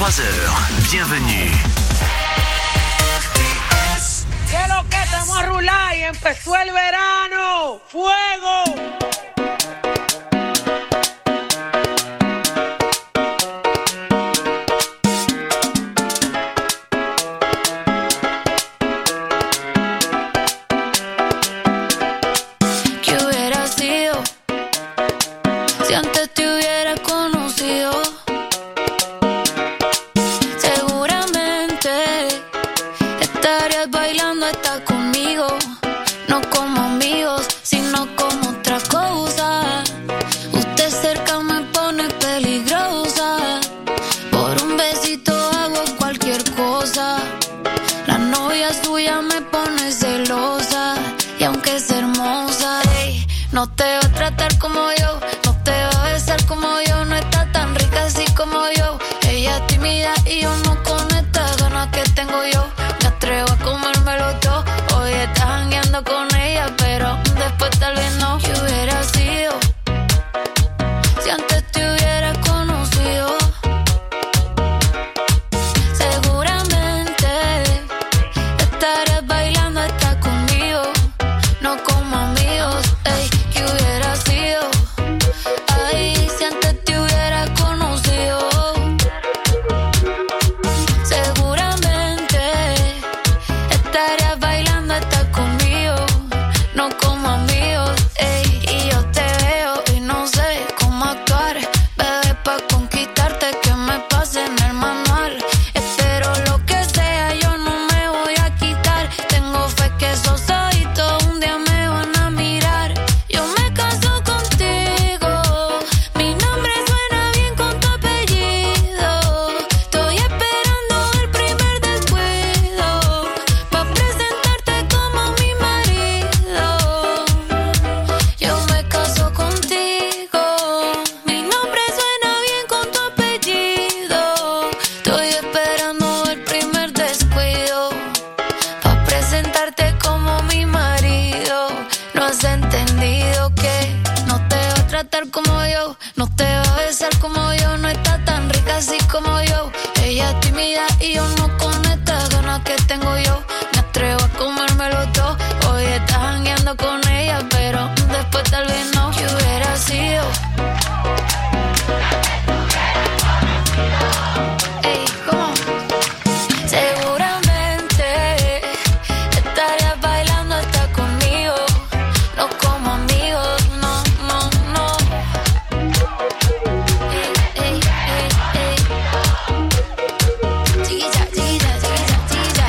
23h, bienvenue. ¿Qué lo que estamos a rular y empezó el verano? ¡Fuego! No te va a tratar como yo, no te va a besar como yo, no está tan rica así como yo. Ella es tímida y yo no con estas ganas que tengo yo. Me atrevo a comérmelo todo. Hoy estás jangueando con ella, pero después tal vez no. ¿Qué hubiera sido si antes te hubiera conocido? Seguramente estarías bailando hasta conmigo, no como amigos. Ey, ¿qué hubiera sido? Ay, si antes te hubiera conocido. Seguramente estarías bailando hasta conmigo, no como amigos. Ey, y yo te veo y no sé cómo actuar, bebé, pa' conquistarte que me pase en el manual. Espero lo que sea, yo no me voy a quitar. Tengo fe que esos ojitos un día me van a mirar. Yo me caso contigo, mi nombre suena bien con tu apellido. Estoy esperando el primer descuido pa' presentarte como mi marido. Yo me caso contigo, mi nombre suena bien con tu apellido. Estoy esperando el primer descuido pa' presentarte como mi marido. No has entendido que no te va a tratar como yo, no te va a besar como yo, no está tan rica así como yo. Ella es tímida y yo no con estas ganas que tengo yo. Me atrevo a comérmelo todo. Hoy estás jangueando con ella, pero después tal vez no. ¿Qué hubiera sido? Ey, ¿cómo? Seguramente estarías bailando hasta conmigo, no como amigos, no, no, no. Ey, ey, ey, ey. Chiquilla, chiquilla, chiquilla, chiquilla.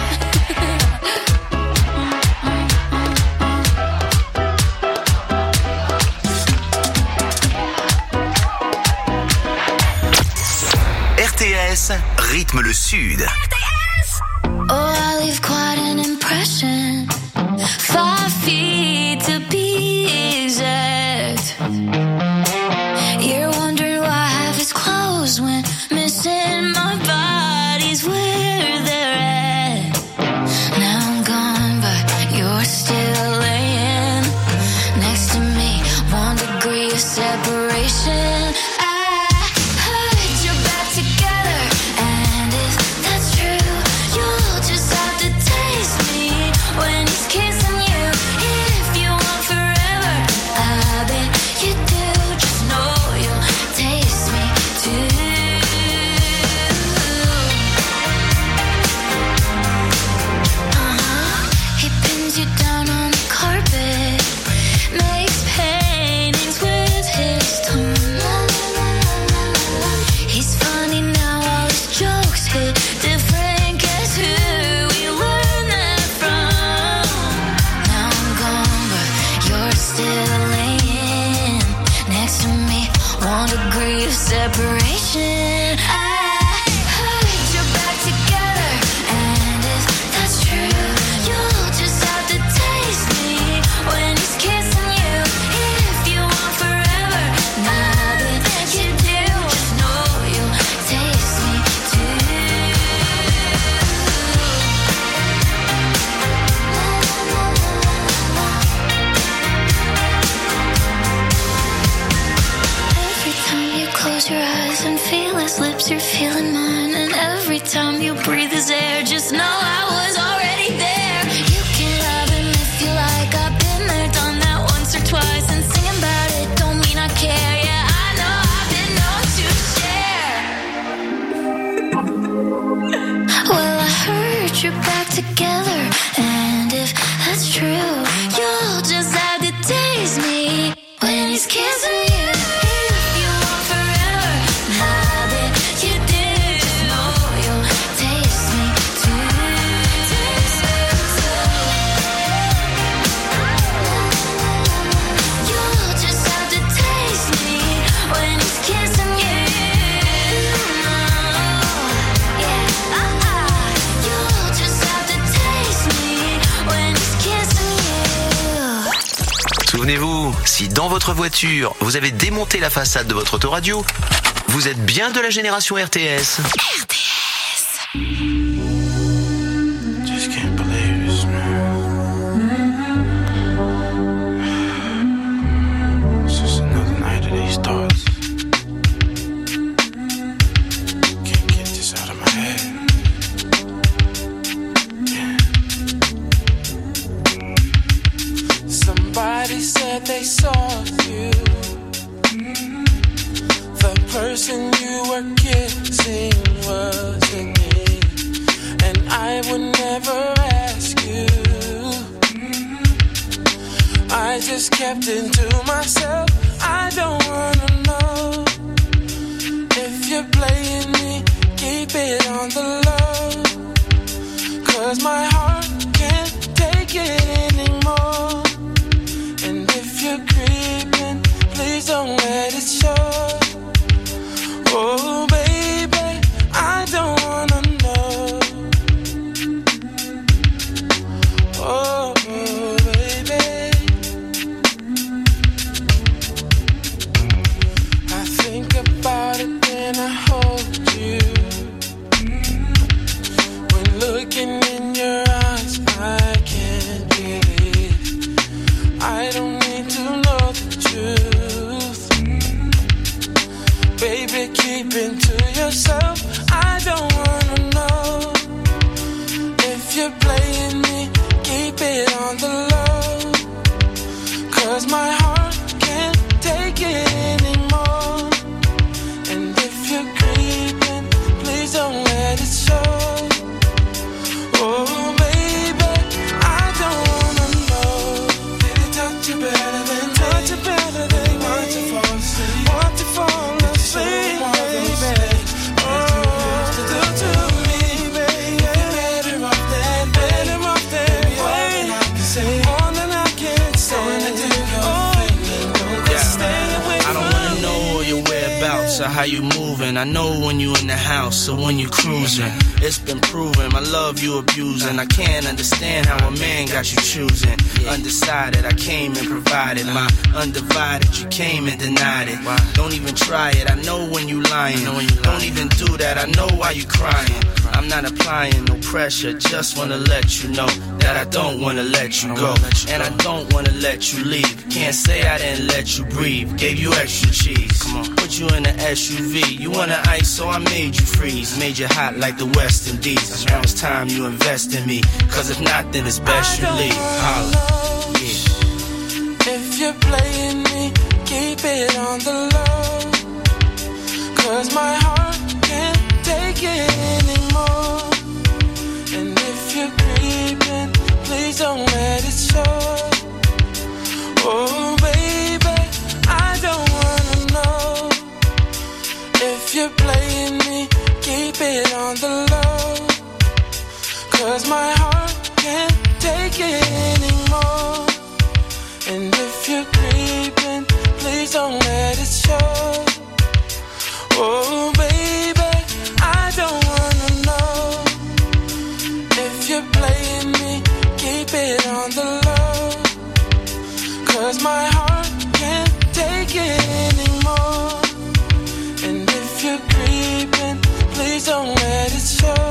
RTS rythme le Sud. Oh, I leave quite an impression. 5 feet to be exact. You're wondering why I have his clothes when missing my body's where they're at. Now I'm gone, but you're still laying next to me. 1 degree of separation. I heard you're back together, and if that's true, you'll just have to taste me when he's kissing you. If you want forever, I bet you do. Just know you'll taste me too. He pins you down on the carpet, makes paintings with his tongue. He's funny now, all his jokes hit different. Guess who we learned that from? Now I'm gone, but you're still laying next to me. 1 degree of separation. I heard you're back together, and if that's true, you'll just have to taste me when he's kissing you. If you want forever, I bet you do. Just know you'll taste me too. Every time you close close your eyes and feel his lips, you're feeling mine. And every time you breathe his air, just know I was already there. You can love him if you like, I've been there, done that once or twice. And singing about it don't mean I care, yeah, I know I've been known to share. Well, I heard you're back together, and if that's true, you'll just have to taste me when he's kissing you. Souvenez-vous, si dans votre voiture, vous avez démonté la façade de votre autoradio, vous êtes bien de la génération RTS. Just can't believe this, man. It's just another night of these thoughts. Can't get this out of my head. Somebody said they saw you. The person you were kissing wasn't me, and I would never ask you. I just kept it to myself. I don't wanna know if you're playing me. Keep it on the low, 'cause my heart can't take it anymore. And if you're creeping, please don't let it show. Oh baby, I don't wanna know. Oh baby, I think about it when I hold you. When looking in your eyes, I can't believe I don't need to know the truth. Baby, keep it to yourself. I don't wanna know if you're playing me. Keep it on the low, 'cause my heart can't take it anymore. And if you're creeping, please don't let it show. Oh baby, I don't wanna know. Did it touch you better than me? Touch you better than me? Want to fall asleep? Want to fall asleep, baby? Oh, do to me, baby. Better off that way. More than I can say. I don't wanna know all your whereabouts or how you moving. I know when you in the house or when you cruising. It's been proven my love you abusing. I can't understand how a man got you choosing. Undecided, I came and provided my undivided. You came and denied it. Don't even try it. I know when you lying. Don't even do that. I know why you crying. I'm not applying no pressure. Just wanna let you know that I don't wanna let you go, and I don't wanna let you leave. Can't say I didn't let you breathe. Gave you extra cheese. Come on. Put you in an SUV. You wanna ice, so I made you freeze. Made you hot like the West Indies. Now it's time you invest in me, 'cause if not, then it's best you leave. Holla. If you're playing me, keep it on the low, 'cause my heart can't take it anymore. And if you're creeping, please don't let it show. Oh baby, I don't wanna know if you're playing me. Keep it on the low, 'cause my heart can't take it anymore. And if you're creeping, please don't let it show. Oh baby, I don't wanna know if you're playing me. Keep it on the low, 'cause my heart can't take it anymore. And if you're creeping, please don't let it show.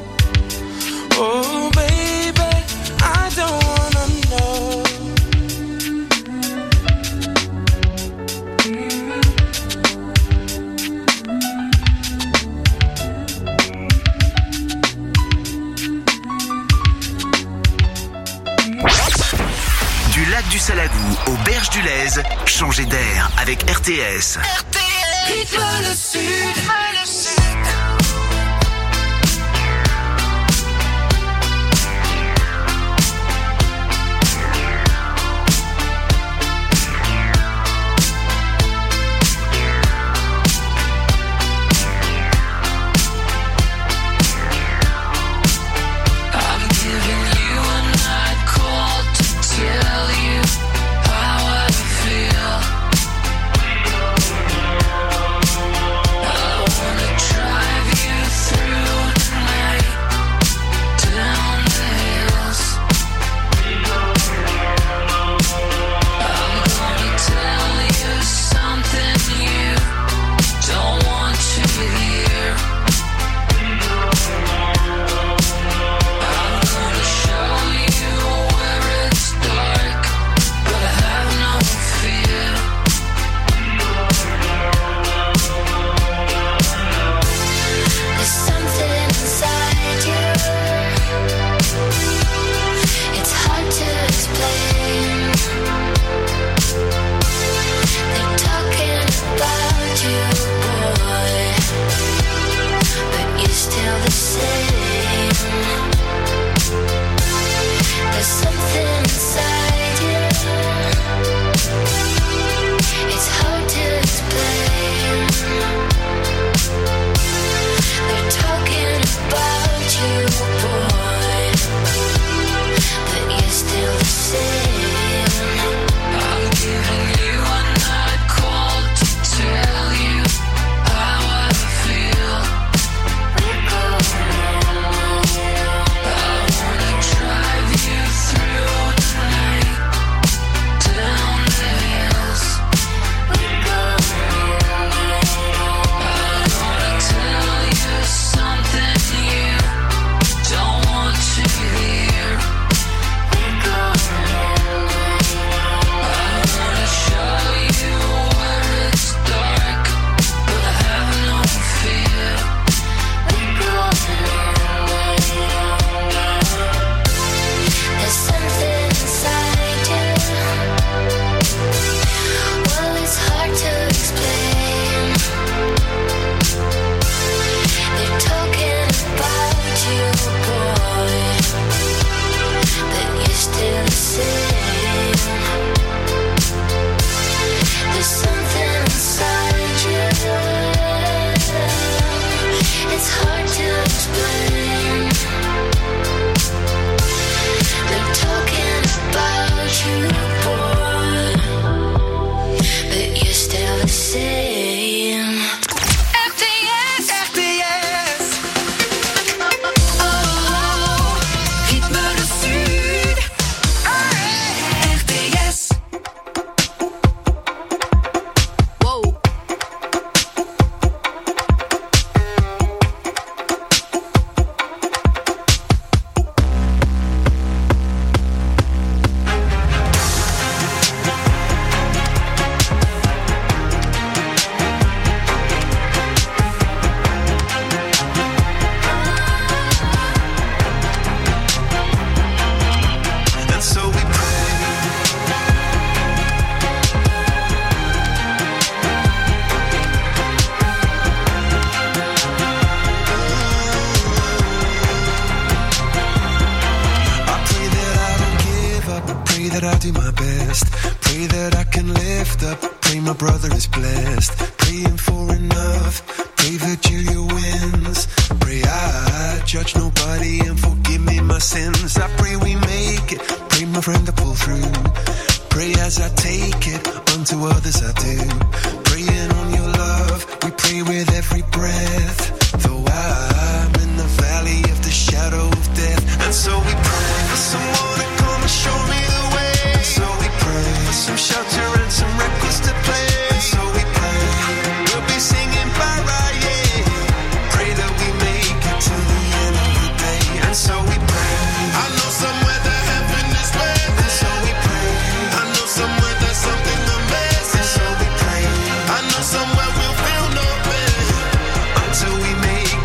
Oh baby, I don't wanna know. Serge Dulaise, changez d'air avec RTS. Rythme le Sud.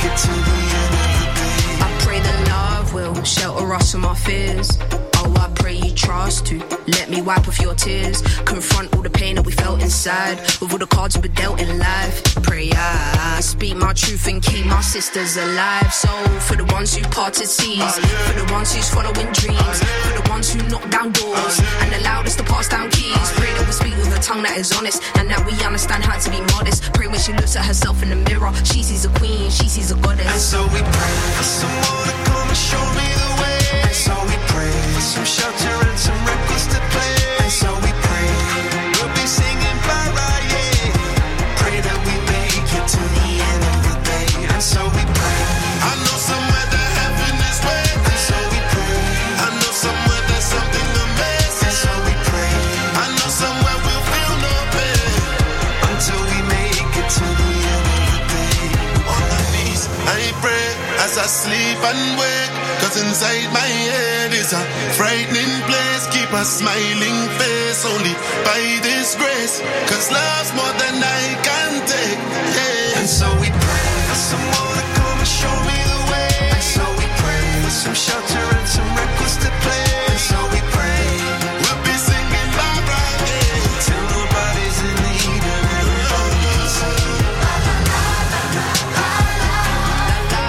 Shelter us from our fears. Oh, I pray somebody you trust to let me wipe off your tears, confront all the pain that we felt inside, with all the cards we were dealt in life. Pray I speak my truth and keep my sisters alive. So for the ones who parted seas, for the ones who's following dreams, for the ones who knock down doors and allowed us to pass down keys. Pray that we speak with a tongue that is honest and that we understand how to be modest. Pray when she looks at herself in the mirror, she sees a queen, she sees a goddess. And so we pray for someone to come and show me the way. And so we pray for some shelter and some records to play. And so we pray we'll be singing bye-bye, yeah. Pray that we make it to the end of the day. And so we pray. I know somewhere that heaven is waiting. And so we pray. I know somewhere there's something amazing. And so we pray. I know somewhere we'll feel no pain until we make it to the end of the day. On my knees, I pray as I sleep and wake, 'cause inside my head is a frightening place. Keep a smiling face only by this grace, 'cause love's more than I can take, yeah. And so we pray for someone to come and show me the way. And so we pray for some shelter and some records to play. And so we pray we'll be singing bye-bye, yeah, till nobody's in need and everybody can say la la la la la la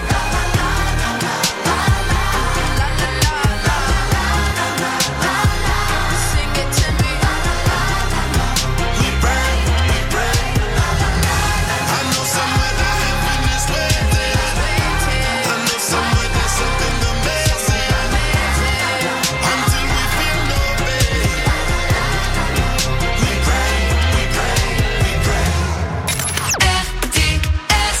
la. Sing it to me. We pray, we pray. I know somewhere that heaven is waiting. I know somewhere there's something amazing. Until we feel no pain. We pray, we pray, we pray. RTS.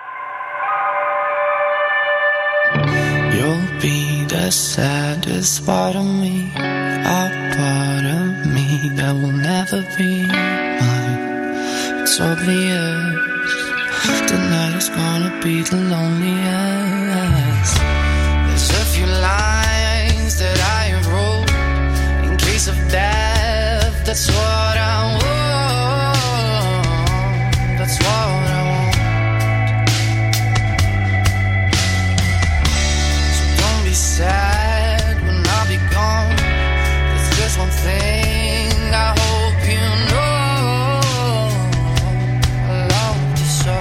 You'll be the saddest part of me, a part of me that will never be mine. It's obvious, tonight is gonna be the loneliest. There's a few lines that I wrote in case of death. That's what I want. That's what I want. So don't be sad when I'll be gone. There's just one thing I hope you know. I love you so.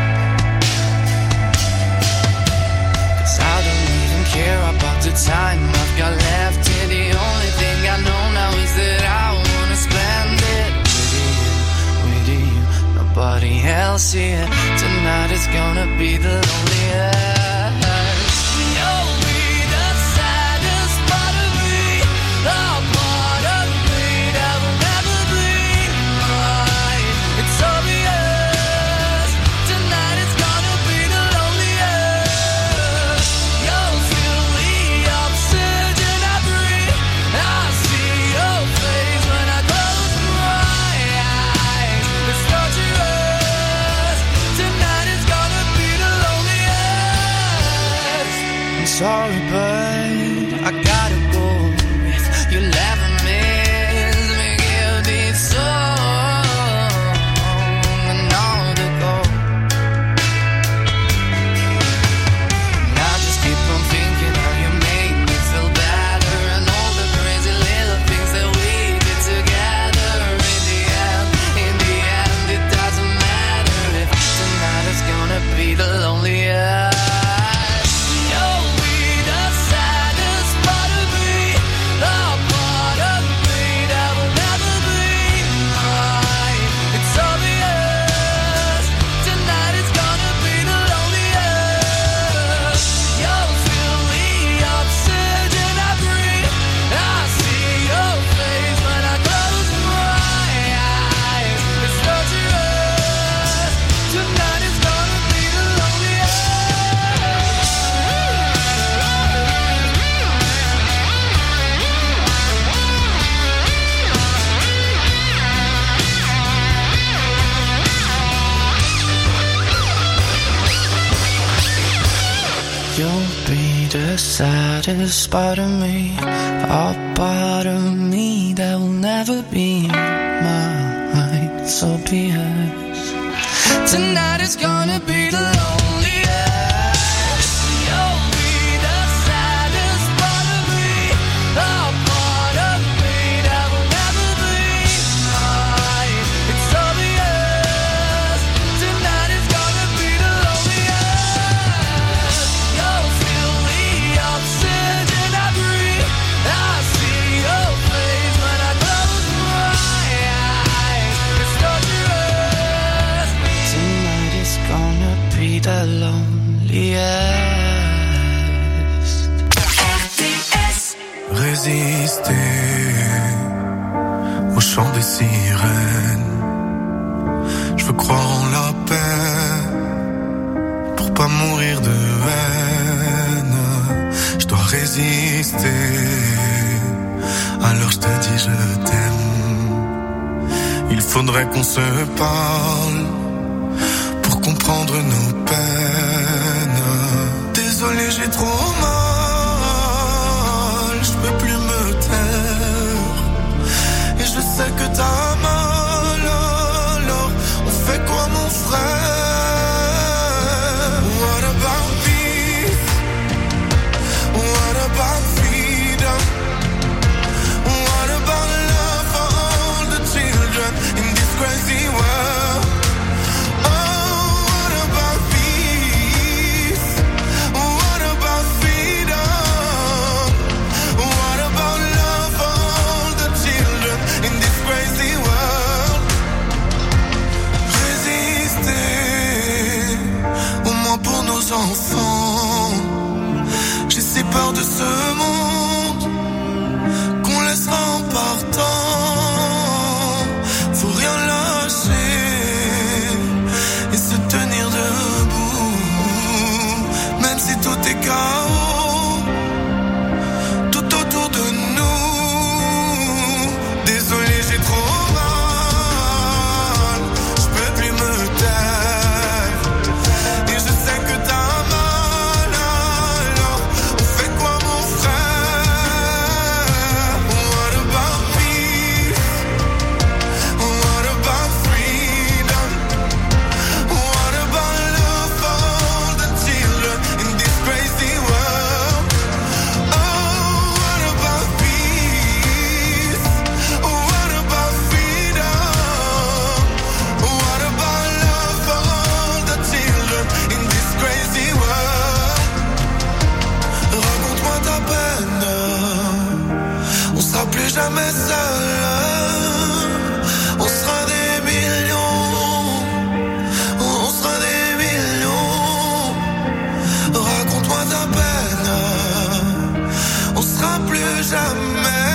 'Cause I don't even care about the time I've got left here. The only thing I know now is that I wanna spend it with you. Nobody else here. Tonight is gonna be the loneliest. You'll be the saddest part of me, a part of me that will never be mine. It's obvious, tonight is gonna be the loneliest. You'll feel the oxygen I breathe. I see your face when I close my eyes. It's torturous, tonight is gonna be the loneliest. I'm sorry, but I gotta go. If you'll ever miss me, give this song another go. And I just keep on thinking how you make me feel better, and all the crazy little things that we did together. In the end, it doesn't matter if tonight is gonna be the loneliest. You'll be the saddest part of me, a part of me that will never be mine. It's obvious, tonight is gonna be the loneliest. You'll feel the oxygen I breathe. I see your face when I close my eyes. It's torturous, tonight is gonna be the loneliest. You'll be the saddest part of me, a part of me that will never be mine. It's obvious, tonight is gonna be the loneliest. You'll be the saddest part of me, a part the loneliest. Résister au chant des sirènes. Je veux croire en la paix pour pas mourir de haine. Je dois résister. Alors je te dis je t'aime. Il faudrait qu'on se parle pour comprendre nos peines. Désolé, j'ai trop mal. Je peux plus me taire. Et je sais que t'as mal. Alors on fait quoi mon frère? What about peace? What about freedom? What about love for all the children in this crazy world? Oh, what about peace? What about freedom? What about love for all the children in this crazy world? Résister, au moins pour nos enfants. J'ai si peur de ce monde qu'on laissera en partant. Faut rien lâcher et se tenir debout, même si tout est chaos tout autour de nous. Désolé, j'ai trop mal. Je peux plus me taire. Et je sais que t'as mal. Alors on fait quoi mon frère? What about peace? What about freedom? What about love for all the children in this crazy world? Oh, what about peace? What about freedom? What about love for all the children in this crazy world? Raconte-moi ta peine. On sera plus jamais seul. On sera des millions. On sera des millions. Raconte-moi ta peine. On sera plus jamais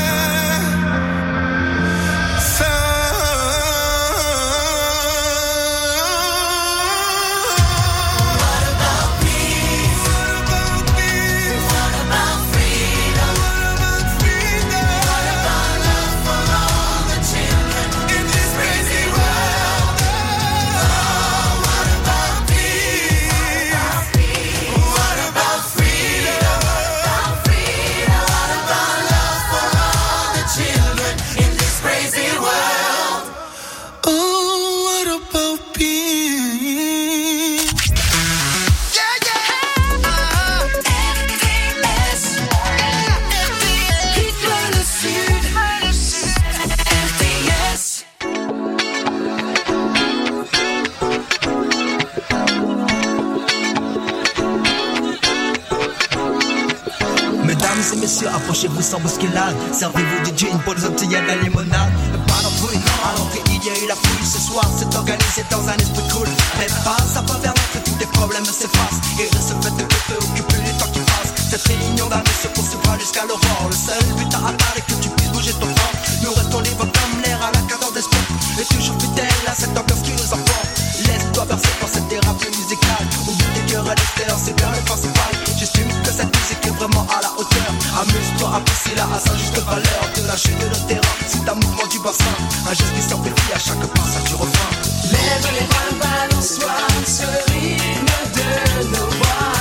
Mesdames et messieurs, approchez-vous sans bousculade. Servez-vous du gin pour les autres, il y a de la limonade. Pas d'embrouille, à l'entrée il y a eu la fouille. Ce soir c'est organisé dans un esprit cool. Mais pas, ça va vers que tous tes problèmes s'effacent. Et de ce fait de te préoccuper du temps qui passe. Cette réunion d'amis se poursuivra jusqu'à l'aurore. Le seul but à atteindre est que tu puisses bouger ton corps. Nous restons libres comme l'air à la cadence des sports. Et toujours fidèles à cette ambiance qui nous emporte. Laisse-toi bercer par cette thérapie musicale. Oublie tes cœurs à l'extérieur, c'est bien le principal. J'estime que cette musique est vraiment à la hauteur. Amuse-toi, apprécie-la à sa juste valeur. De lâcher de le terrain, c'est un mouvement du bassin. Un geste qui s'amplifie à chaque passage du refrain. Lève les bras, balance-toi, ce rythme de nos voix.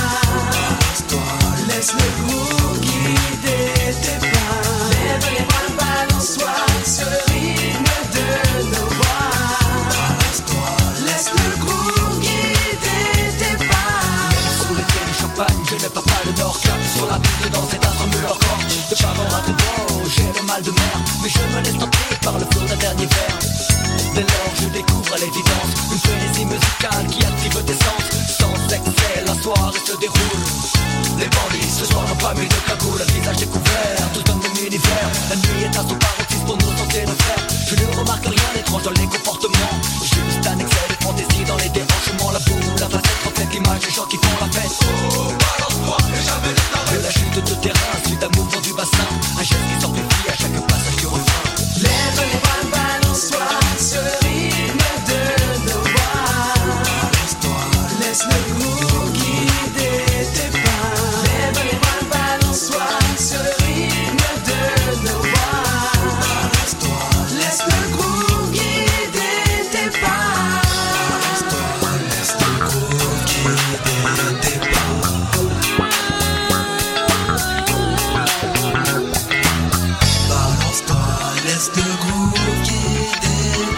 Laisse le groove guider tes pas. Lève les bras, balance-toi, ce rythme de nos voix. Laisse le groove guider tes pas. Sous les pieds du champagne, je n'ai pas de d'orca. Sur la piste de danse et d'un remue leur corps. De pas vendre un trésor, j'ai le mal de mer. Mais je me laisse tenter par le flot d'un dernier verre. Dès lors je découvre à l'évidence une frénésie musicale qui active tes sens. Sans excès, la soirée se déroule. Les bandits ce soir n'ont pas mis de cagoule. Le visage découvert, tous dans le même univers. La nuit est à son paroxysme pour nous sentir nos frères. Je ne remarque rien d'étrange dans les comportements. Juste un excès de fantaisie dans les déhanchements. La boule, la facette reflète l'image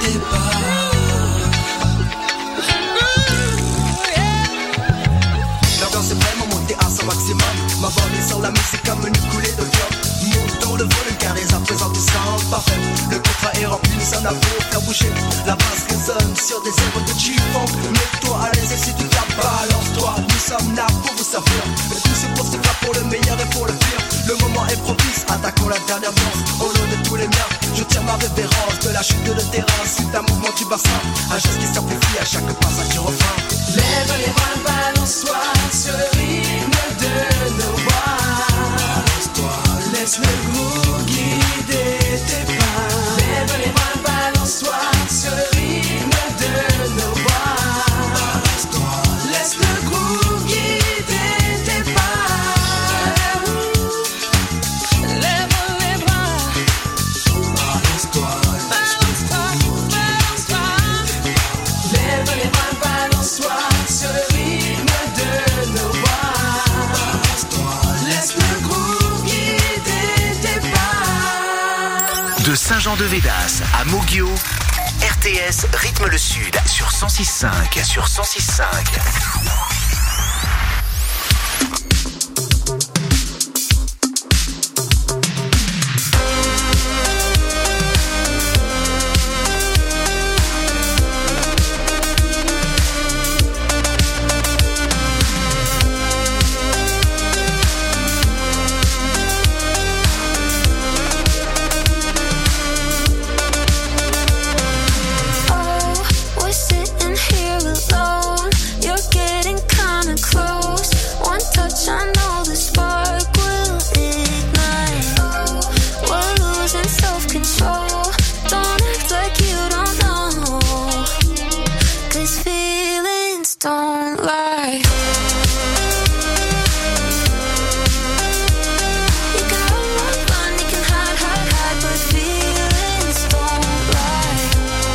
L'ambiance est vraiment montée à son maximum. Ma volée sur la musique comme une coulée de viande. Montons le volume car les à présent du sang parfait. Le contrat est rempli, nous sommes là pour faire bouger. La basse résonne sur des œuvres de G-Funk. Mets-toi à l'aise et si tu t'as balance-toi. Nous sommes là pour vous servir. Et tout se pour se faire pour le meilleur et pour le pire. Le moment est propice, attaquons la dernière danse. Au nom de tous les miens, je tiens ma révérence. De la chute de terrain, c'est un mouvement du bassin. Un geste qui s'amplifie à chaque passage du refrain. Lève les bras, balance-toi sur le rythme de nos voix. Balance-toi, laisse le groove guider tes pas. Lève les bras, balance-toi sur le rythme de nos voix. Balance-toi, laisse le groove guider tes pas. Lève les bras, balance-toi, balance-toi, balance-toi. Lève les bras, balance-toi sur le rythme de nos voix. Balance-toi, laisse le groove guider tes pas. De Saint-Jean-de-Védas à Moguio, RTS rythme le sud sur 106.5. Sur 106.5. We're sitting here alone. You're getting kinda close. One touch, I know the spark will ignite. We're losing self-control. Don't act like you don't know. 'Cause feelings don't lie. You can run, run, run, you can hide, hide, hide, but feelings don't lie.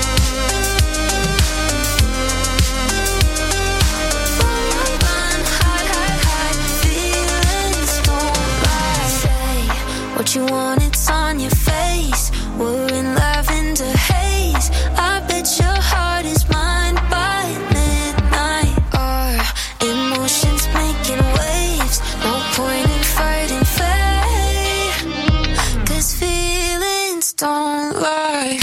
Run, run, run, hide, hide, hide, feelings don't lie. Say what you want, it's on your face. We're in lavender haze. I bet your heart is mine by midnight. Our emotions making waves. No point in fighting fate. 'Cause feelings don't lie.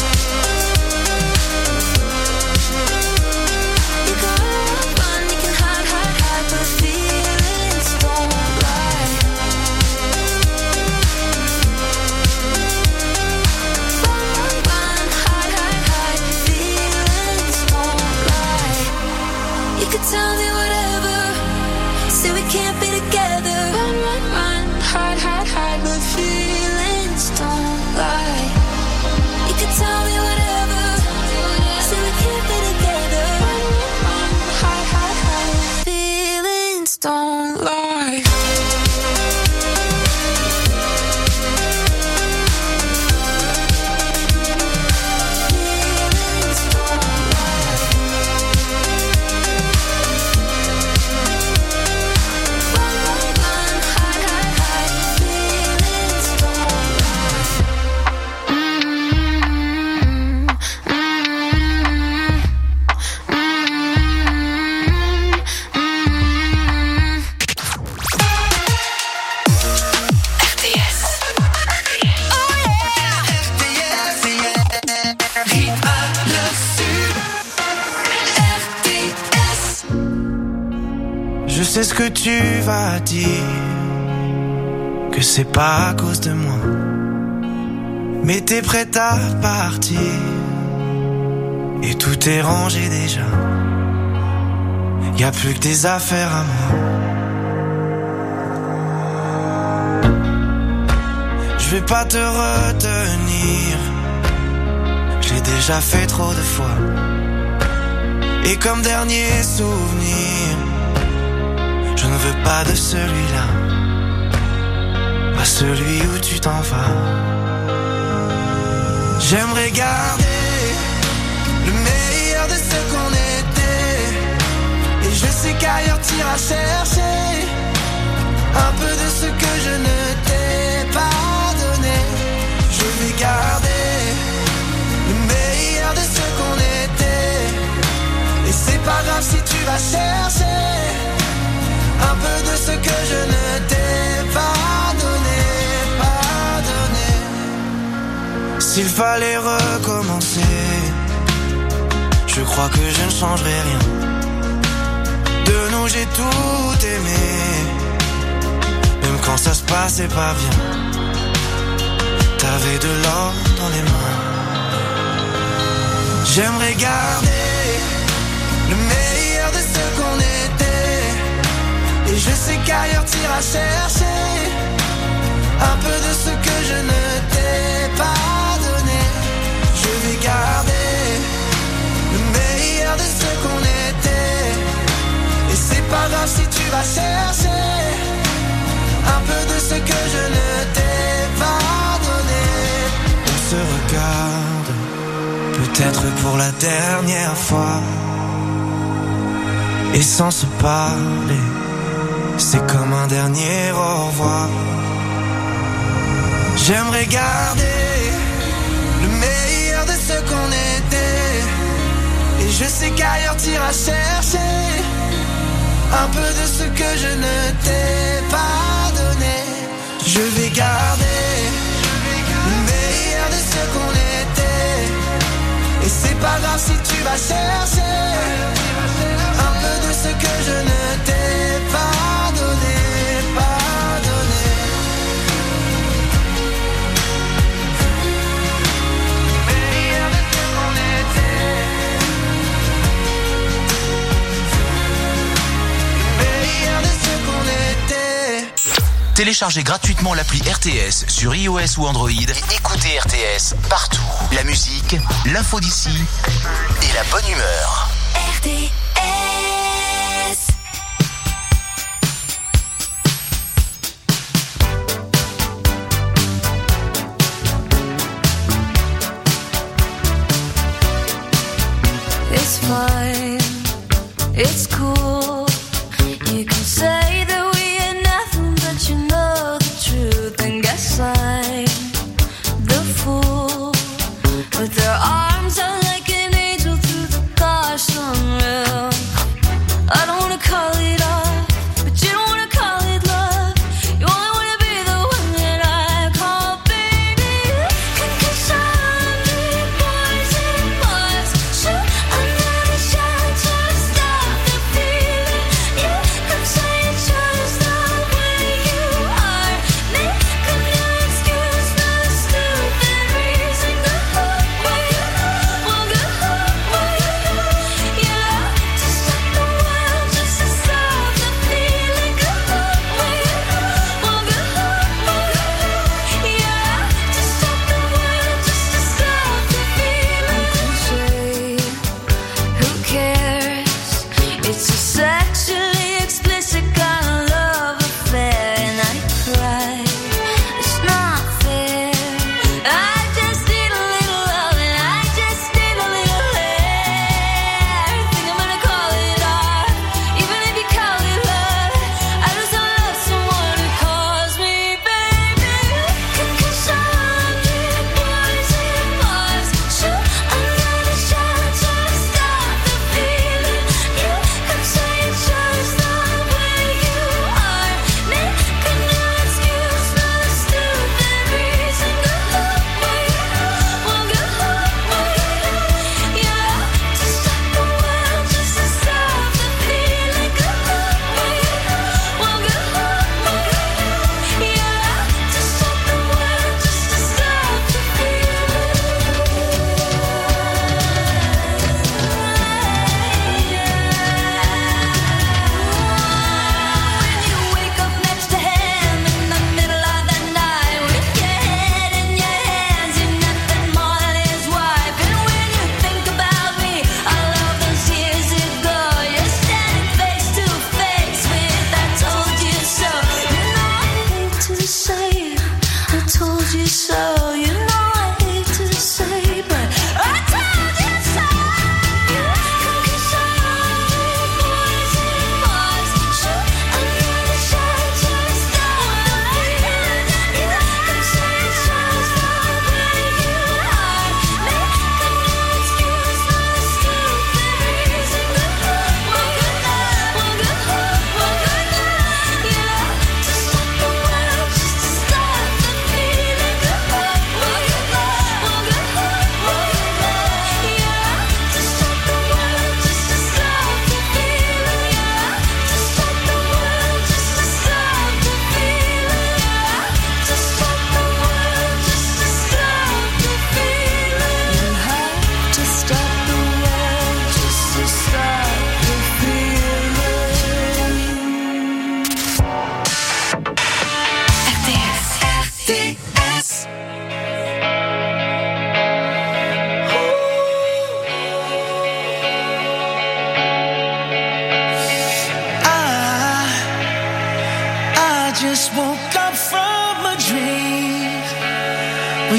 You can run, run, you can hide, hide, hide, but feelings don't lie. Run, run, run, hide, hide, hide, feelings don't lie. You could tell me whatever, say we can't be together. Run, run, run, hide, hide, hide, but feelings don't lie. You could tell me whatever, say we can't be together. Run, run, run, hide, hide, hide, feelings don't lie. Feelings don't lie. Run, run, run, hide, hide, hide, feelings don't lie. Je sais ce que tu vas dire, que c'est pas à cause de moi, mais t'es prête à partir, et tout est rangé déjà. Y a plus que des affaires à moi. Je vais pas te retenir, je l'ai déjà fait trop de fois. Et comme dernier souvenir, je ne veux pas de celui-là, pas celui où tu t'en vas. J'aimerais garder le meilleur de ce qu'on était, et je sais qu'ailleurs t'iras chercher un peu de ce que je ne t'ai pas donné. Je vais garder le meilleur de pas grave si tu vas chercher un peu de ce que je ne t'ai pas donné, pas donné. S'il fallait recommencer, je crois que je ne changerai rien. De nous j'ai tout aimé, même quand ça se passait pas bien. T'avais de l'or dans les mains. J'aimerais garder le meilleur de ce qu'on était. Et je sais qu'ailleurs t'iras chercher un peu de ce que je ne t'ai pas donné. Je vais garder le meilleur de ce qu'on était. Et c'est pas grave si tu vas chercher un peu de ce que je ne t'ai pas donné. On se regarde, peut-être pour la dernière fois. Et sans se parler, c'est comme un dernier au revoir. J'aimerais garder le meilleur de ce qu'on était. Et je sais qu'ailleurs t'iras chercher un peu de ce que je ne t'ai pas donné. Je vais garder le meilleur de ce qu'on était. Et c'est pas grave si tu vas chercher un peu de ce que je ne t'ai pas donné, pas donné. Le meilleur de ce qu'on était. Le meilleur de ce qu'on était. Téléchargez gratuitement l'appli RTS sur iOS ou Android et écoutez RTS partout. La musique, l'info d'ici et la bonne humeur. RTS. It's fine, it's cool. You can say that we ain't nothing, but you know the truth. And guess I'm the fool. With their arms out like an angel through the gosh unreal. I don't wanna call it off, but you don't wanna call it love. You only wanna be the one that I call baby. Concussion, boys and boys. Shoot another shot to stop the feeling. You could say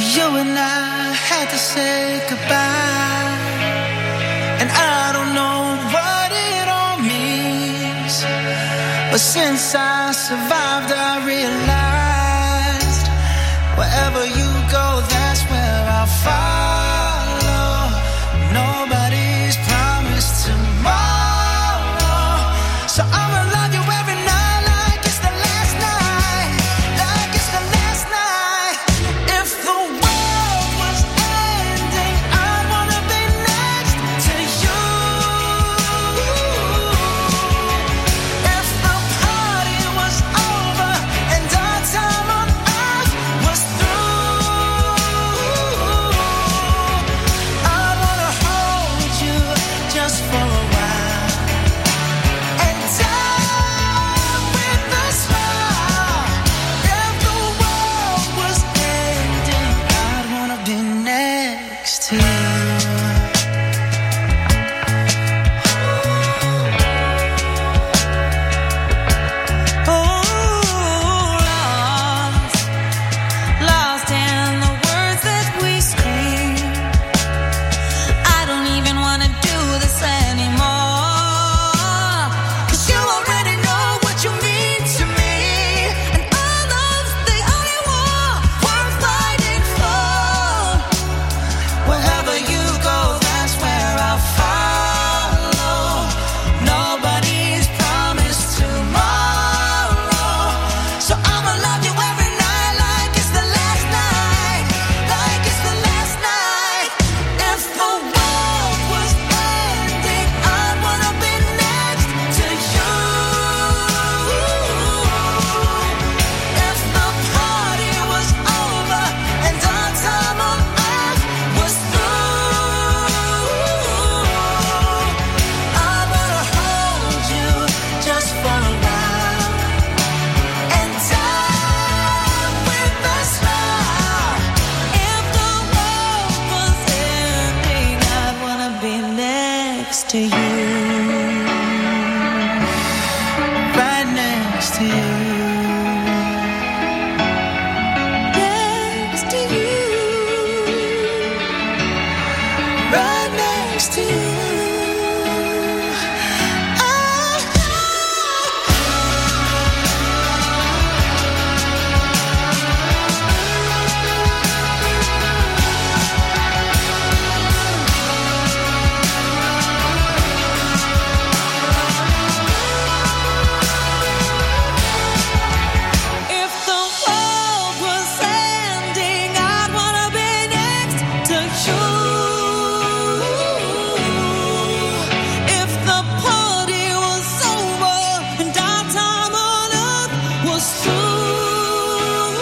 you and I had to say goodbye, and I don't know what it all means, but since I survived I realized wherever you go, that's where I'll follow. Nobody's promised tomorrow, so I'ma love you every night like it's the last night, like it's the last night. If the world was ending, I'd wanna be next to you. If the party was over and our time on earth was through, I'd wanna hold you just for a while and die with a smile. If the world was ending, I'd wanna be next to you. Lost in the words that we scream. I don't even wanna do this anymore, 'cause you already know what you mean to me, and our love's the only war worth fighting for. Wherever you go, that's where I'll follow. Nobody's promised tomorrow, so I'ma love you every night like it's the last night, like it's the last night. If the world was ending, I'd wanna be next to you. If the party was over and our time on earth was through, I'd wanna hold you just for a while and die with a smile. If the world was ending, I'd wanna be next to you, right next to you, next to you, right next to you. If the world was ending, I'd wanna be next to you. If the party was over and our time on earth was through,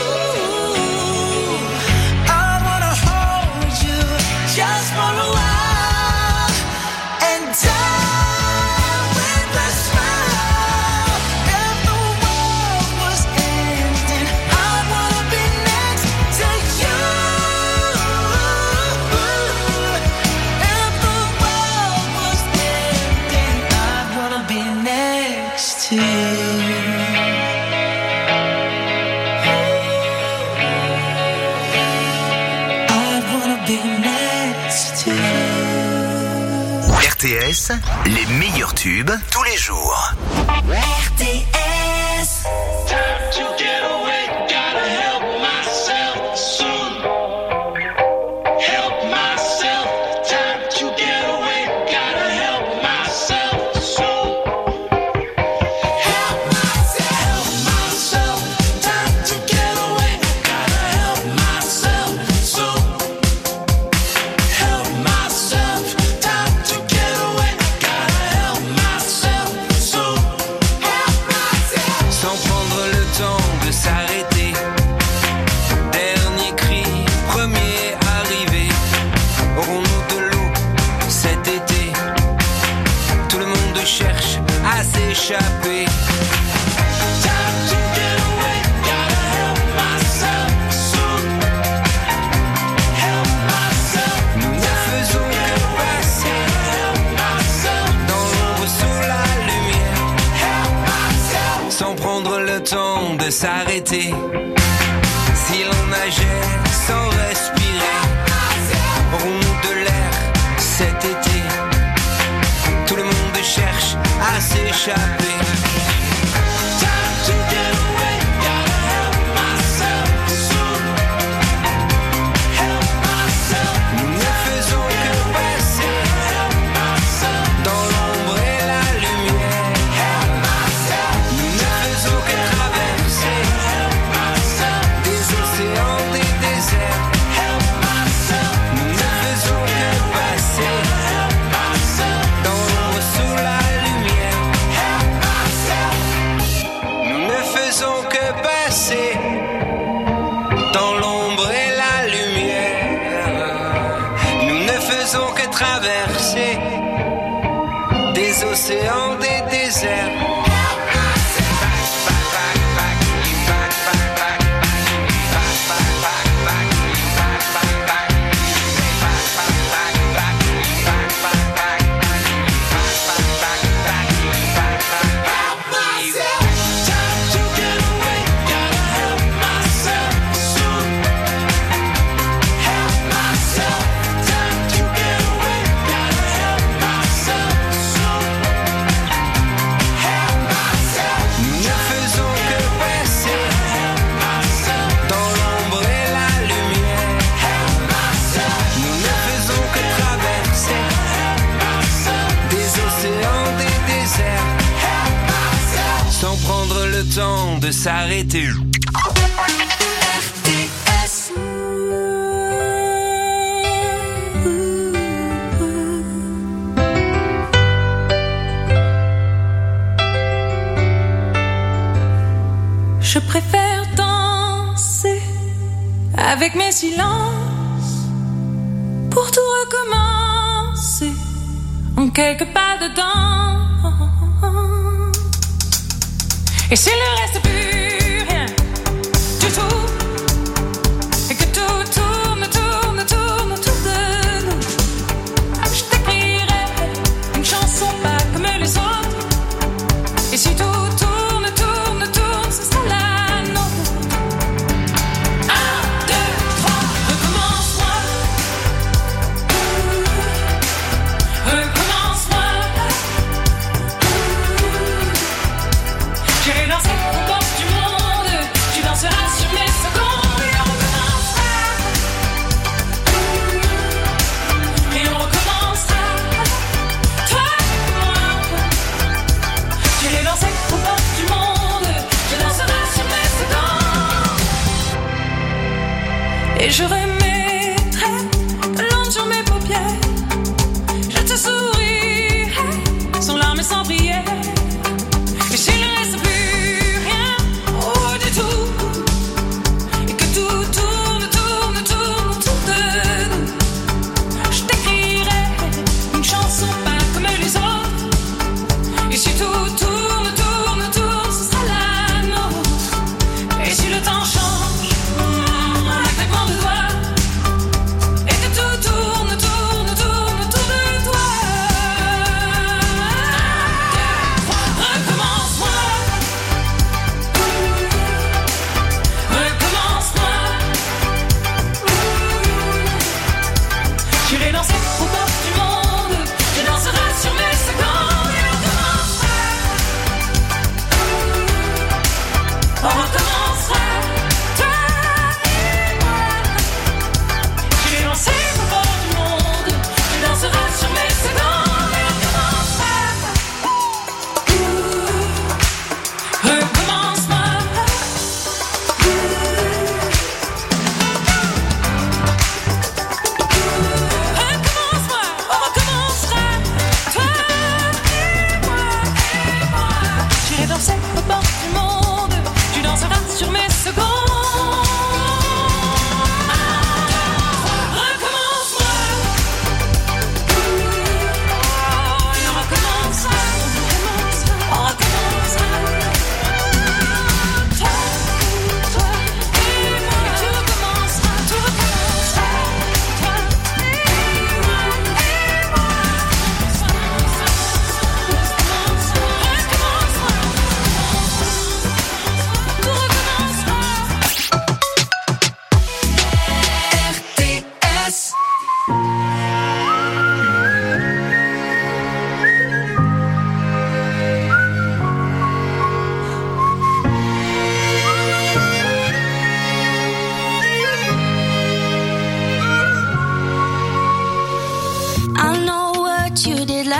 I'd wanna hold you just for a while and die with a smile. If the world was ending, I'd wanna be next to you. If the world was ending, I'd wanna be next to you. I'd wanna be next to you. RTS, les meilleurs tubes tous les jours. RTS. Time to get away, gotta help myself soon. Help myself, time to get away, gotta help myself soon. Help myself, time to get away, gotta help myself soon. Help myself, time to get away, gotta help myself soon. Help myself. Sans prendre le temps de s'arrêter. Dernier cri, premier arrivé. Aurons-nous de l'eau cet été? Tout le monde cherche à s'échapper. Time to get away, gotta help myself soon. Help myself. Nous ne faisons que passer Help myself. dans l'ombre sous la lumière. Help myself. Sans prendre le temps de s'arrêter. Si l'on nageait sans respirer. Aurons-nous de l'air cet été? Tout le monde cherche à s'échapper. Traverser des océans, des déserts. Temps de s'arrêter. RTS. Je préfère danser avec mes silences pour tout recommencer en quelques pas dedans. Et s'il ne reste plus rien du tout, et que tout tourne autour de nous, je t'écrirai une chanson pas comme les autres. Et si tout tourne, ce sera la nôtre. 1, 2, 3, recommence-moi. Recommence-moi. J'irai danser aux portes du monde. Tu danseras sur mes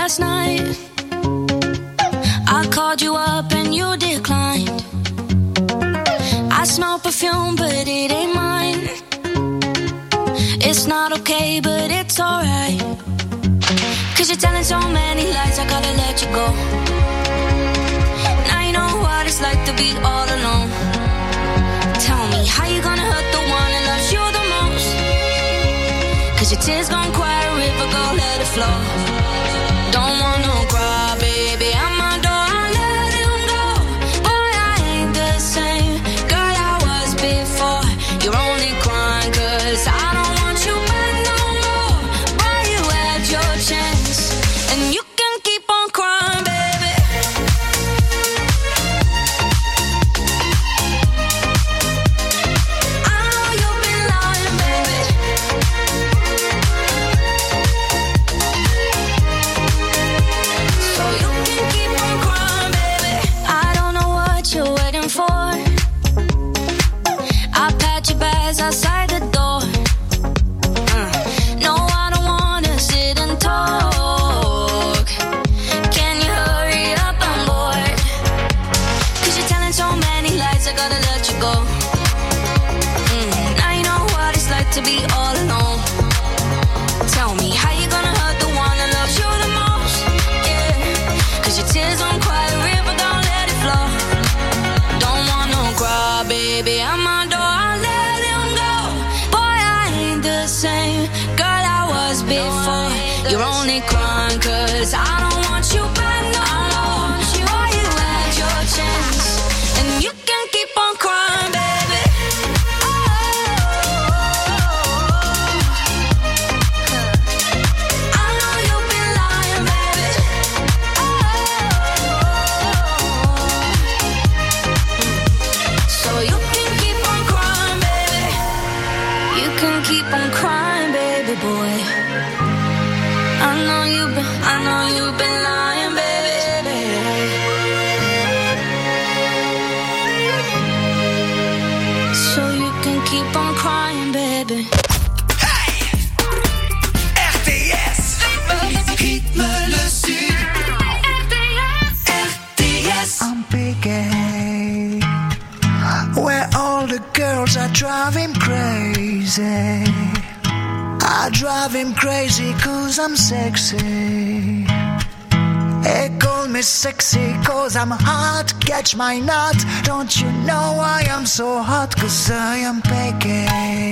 last night. I called you up and you declined. I smell perfume, but it ain't mine. It's not okay, but it's alright. Cause you're telling so many lies, I gotta let you go. Now you know what it's like to be all alone. Tell me, how you gonna hurt the one that loves you the most? Cause your tears gon' quiet a river, go let it flow. Don't want no cry, baby, I'm a door, I let him go. Boy, I ain't the same girl I was before. You're only crying cause I don't want you back no more. Boy, you had your chance, and you can keep on crying, baby. I know you've been lying, baby. So you can keep on crying, baby. I don't know what you're waiting for. I packed your bags outside the door. No, I don't wanna sit and talk. Can you hurry up? I'm bored. Cause you're telling so many lies, I gotta let you go. Now you know what it's like to be all alone. Tell me, how you gonna hurt the one that loves you the most? Yeah, cause your tears don't quiet a river, don't let it flow. Don't want no cry, baby, I'm a door, I let him go. Boy, I ain't the same girl I was before. You're only crying cause I don't want you back no more. Boy, you had your chance, and you can keep on crying, baby. I know you've been lying, baby. So you can keep on crying, baby. You can keep on crying, baby boy. I know you've been lying, baby. So you can keep on crying, baby. RTS. Rythme le sud. RTS. I'm picking where all the girls are driving crazy. I drive him crazy cause I'm sexy. They call me sexy cause I'm hot. Catch my nut. Don't you know why I'm so hot? Cause I am picky.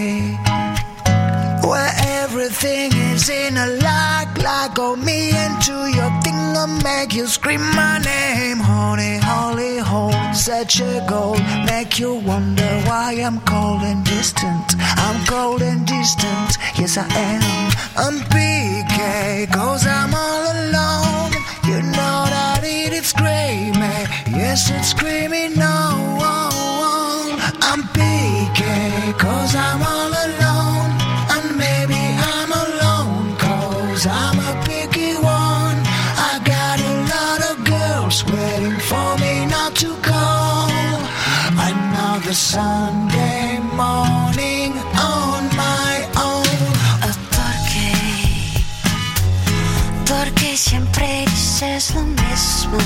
Where everything is in a like go me into your thing, I'll make you scream my name. Honey, holy hole, such a goal. Make you wonder why I'm cold and distant. I'm cold and distant, yes I am. I'm PK, cause I'm all alone. You know that it's screaming, yes it's screaming no. I'm PK, cause I'm all alone. And maybe I'm alone, cause I'm a picky one. I got a lot of girls waiting for me not to call. Another Sunday morning on my own. Porque siempre dices lo mismo.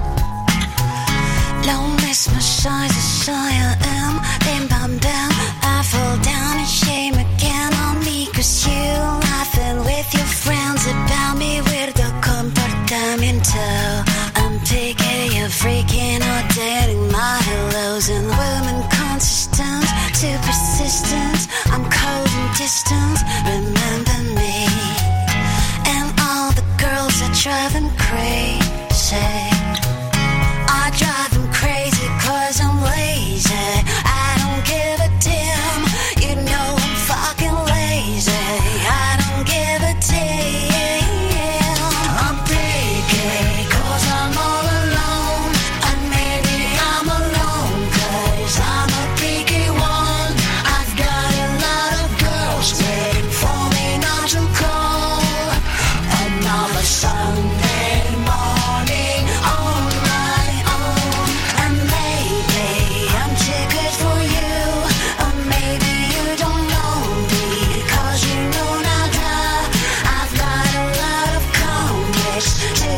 Lo mismo soy, so I am. Bim bam bam, I fall down in shame again on me. Cause you laughing with your friends about me. Weirdo comportamiento. I'm picky, you're freaking out, dating my hellos. And women consistent, too persistent. I'm cold and distant, remember me. And all the girls are driving crazy. I drive them crazy cause I'm lazy. I don't give a damn. You know I'm fucking lazy. I don't give a damn. I'm picky, cause I'm all alone. And maybe I'm alone, cause I'm a picky one. I've got a lot of girls waiting for me not to call. Another Sunday morning on my own. And maybe I'm too good for you. Or maybe you don't know me, cause you know nada. I've got a lot of complex to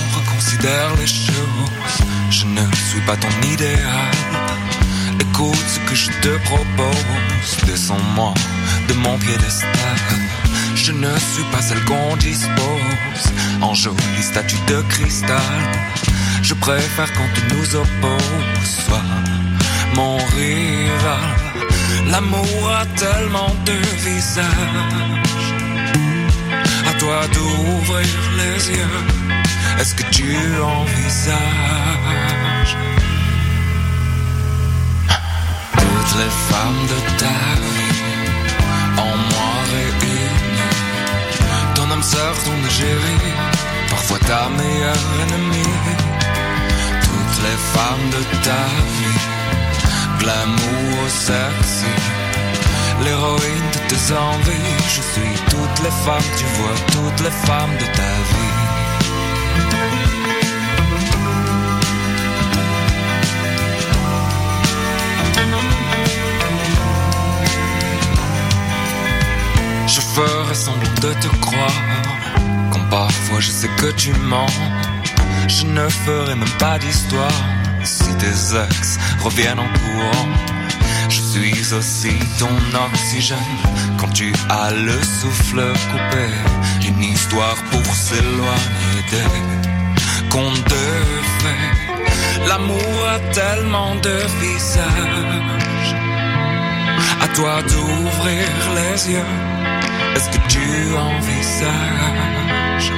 reconsidère les choses. Je ne suis pas ton idéal. Écoute ce que je te propose. Descends-moi de mon piédestal. Je ne suis pas celle qu'on dispose en jolie statue de cristal. Je préfère quand tu nous opposes. Sois mon rival. L'amour a tellement de visages. À toi d'ouvrir les yeux. Est-ce que tu envisages toutes les femmes de ta vie en moi réunies? Ton âme sœur, ton égérie, parfois ta meilleure ennemie. Toutes les femmes de ta vie, glamour sexy, l'héroïne de tes envies. Je suis toutes les femmes, tu vois, toutes les femmes de ta vie. Je ferai semblant de te croire, quand parfois je sais que tu mens. Je ne ferai même pas d'histoire, si tes ex reviennent en courant. Je suis aussi ton oxygène, quand tu as le souffle coupé. Une histoire pour s'éloigner des contes de fées. L'amour a tellement de visages. À toi d'ouvrir les yeux. Est-ce que tu envisages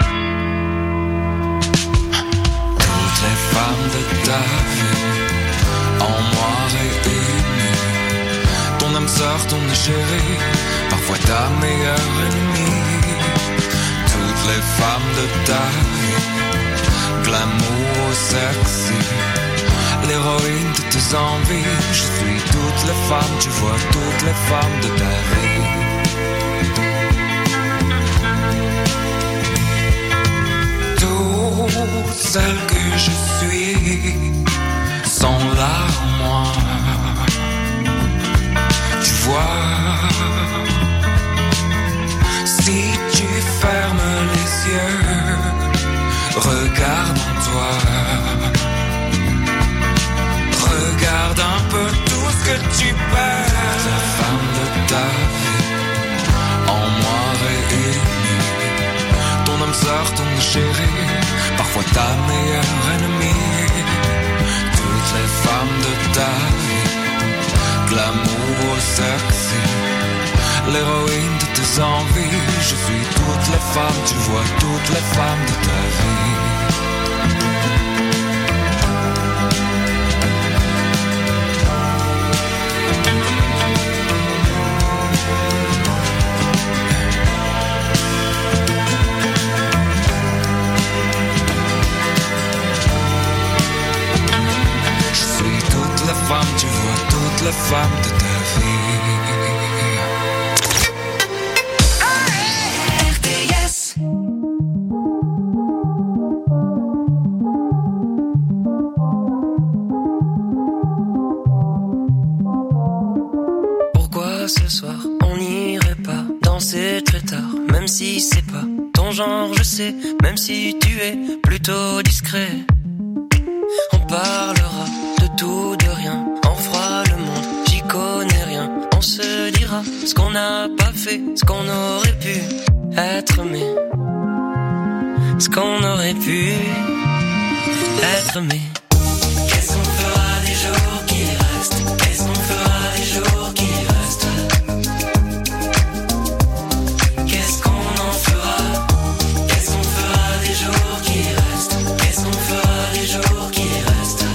toutes les femmes de ta vie en moi réunies? Ton âme sœur, ton égérie, parfois ta meilleure ennemie. Toutes les femmes de ta vie, glamour sexy, l'héroïne de tes envies. Je suis toutes les femmes, tu vois, toutes les femmes de ta vie. Toutes celles que je suis sont là en moi. Tu vois, si tu fermes les yeux, regarde en toi. Regarde un peu tout ce que tu perds. La femme de ta vie, en moi réunie. Ton âme sœur, ton chéri, parfois ta meilleure ennemie. Toutes les femmes de ta vie, glamour sexy, l'héroïne de tes envies. Je suis toutes les femmes, tu vois, toutes les femmes de ta vie. Tu vois toutes les femmes de ta vie. RTS. Pourquoi ce soir on n'irait pas danser très tard, même si c'est pas ton genre, je sais, même si tu es plutôt discret. On parlera de tout, de rien, on fera le monde, j'y connais rien. On se dira ce qu'on n'a pas fait, ce qu'on aurait pu être aimé, ce qu'on aurait pu être aimé. Qu'est-ce qu'on fera des jours qui restent? Qu'est-ce qu'on fera des jours qui restent? Qu'est-ce qu'on en fera? Qu'est-ce qu'on fera des jours qui restent? Qu'est-ce qu'on fera des jours qui restent?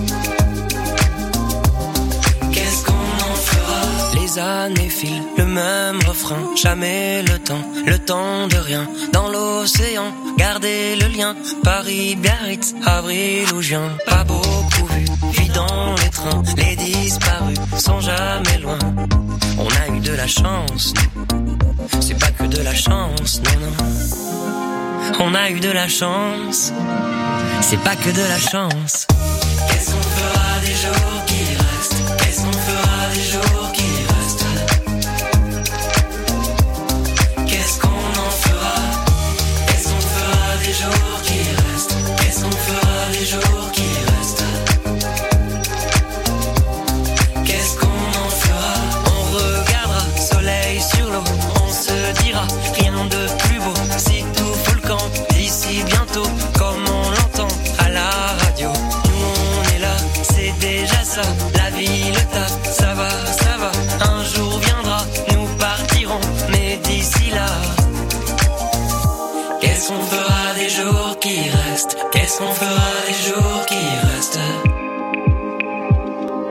Qu'est-ce qu'on en fera? Les années filent, le même refrain, jamais le temps de rien. Dans l'océan, gardez le lien, Paris, Biarritz, avril ou juin. Pas beaucoup vu, puis dans les trains, les disparus sont jamais loin. On a eu de la chance, c'est pas que de la chance, non, non. On a eu de la chance, c'est pas que de la chance. Qu'est-ce qu'on fera des jours qui restent? Qu'est-ce qu'on fera des jours qui restent? Qu'est-ce qu'on en fera? Qu'est-ce qu'on fera des jours qui restent? ça, la vie, le taf, ça va, un jour viendra, nous partirons, mais d'ici là, qu'est-ce qu'on fera des jours qui restent? Qu'est-ce qu'on fera des jours qui restent?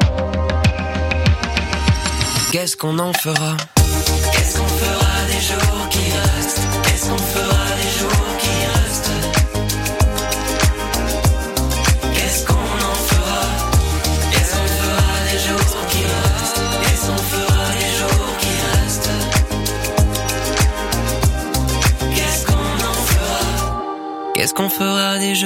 Qu'est-ce qu'on en fera? Qu'est-ce qu'on fera des jours